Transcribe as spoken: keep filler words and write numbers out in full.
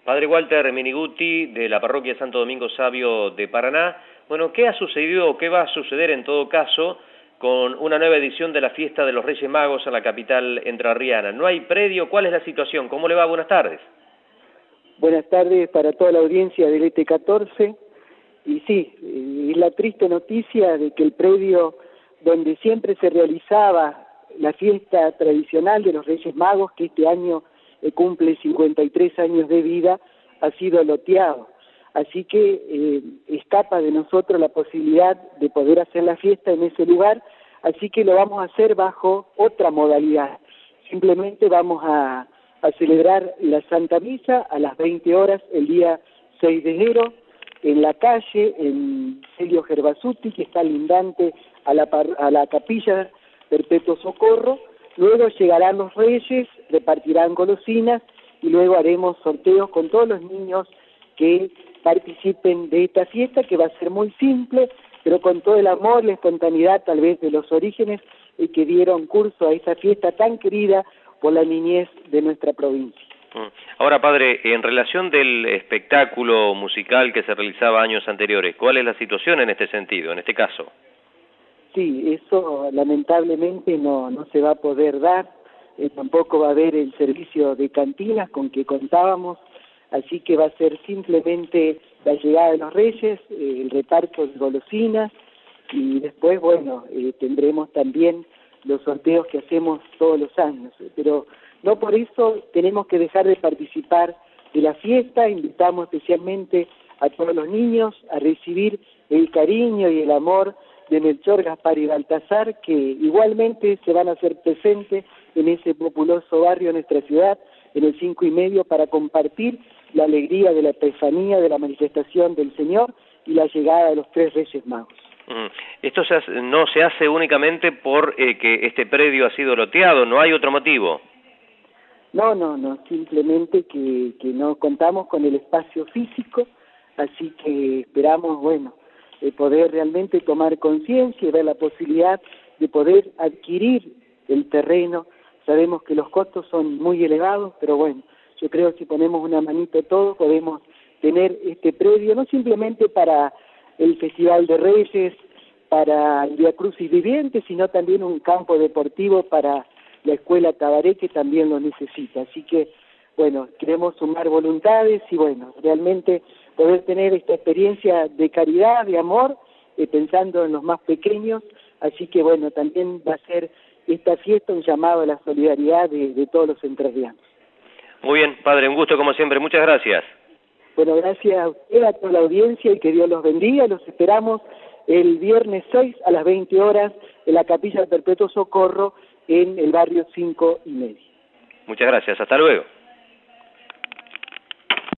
Padre Walter Miniguti, de la parroquia Santo Domingo Sabio de Paraná. Bueno, ¿qué ha sucedido o qué va a suceder en todo caso con una nueva edición de la Fiesta de los Reyes Magos en la capital entrerriana? ¿No hay predio? ¿Cuál es la situación? ¿Cómo le va? Buenas tardes. Buenas tardes para toda la audiencia del E T catorce. Y sí, es la triste noticia de que el predio donde siempre se realizaba la fiesta tradicional de los Reyes Magos, que este año eh, cumple cincuenta y tres años de vida, ha sido loteado. Así que eh, escapa de nosotros la posibilidad de poder hacer la fiesta en ese lugar, así que lo vamos a hacer bajo otra modalidad. Simplemente vamos a, a celebrar la Santa Misa a las veinte horas el día seis de enero, en la calle, en Celio Gerbasuti, que está lindante a la, a la capilla Perpetuo Socorro. Luego llegarán los reyes, repartirán golosinas y luego haremos sorteos con todos los niños que participen de esta fiesta, que va a ser muy simple, pero con todo el amor, la espontaneidad tal vez de los orígenes eh, que dieron curso a esta fiesta tan querida por la niñez de nuestra provincia. Ahora, padre, en relación del espectáculo musical que se realizaba años anteriores, ¿cuál es la situación en este sentido, en este caso? Sí, eso lamentablemente no, no se va a poder dar, eh, tampoco va a haber el servicio de cantinas con que contábamos, así que va a ser simplemente la llegada de los reyes, eh, el reparto de golosinas y después, bueno, eh, tendremos también los sorteos que hacemos todos los años, pero no por eso tenemos que dejar de participar de la fiesta. Invitamos especialmente a todos los niños a recibir el cariño y el amor de Melchor, Gaspar y Baltasar, que igualmente se van a hacer presentes en ese populoso barrio de nuestra ciudad, en el cinco y medio, para compartir la alegría de la Epifanía, de la manifestación del Señor y la llegada de los tres Reyes Magos. Esto se hace, no se hace únicamente por eh, que este predio ha sido loteado, ¿no hay otro motivo? No, no, no, simplemente que, que no contamos con el espacio físico, así que esperamos, bueno, eh, poder realmente tomar conciencia y ver la posibilidad de poder adquirir el terreno. Sabemos que los costos son muy elevados, pero bueno, yo creo que si ponemos una manito todos podemos tener este predio, no simplemente para el Festival de Reyes, para el Vía Crucis Viviente, sino también un campo deportivo para la Escuela Tabaré, que también lo necesita. Así que, bueno, queremos sumar voluntades y, bueno, realmente poder tener esta experiencia de caridad, de amor, eh, pensando en los más pequeños. Así que, bueno, también va a ser esta fiesta un llamado a la solidaridad de, de todos los entrerrianos. Muy bien, padre, un gusto como siempre. Muchas gracias. Bueno, gracias a usted, a toda la audiencia, y que Dios los bendiga. Los esperamos el viernes seis a las veinte horas en la Capilla del Perpetuo Socorro, en el barrio cinco y medio. Muchas gracias, hasta luego.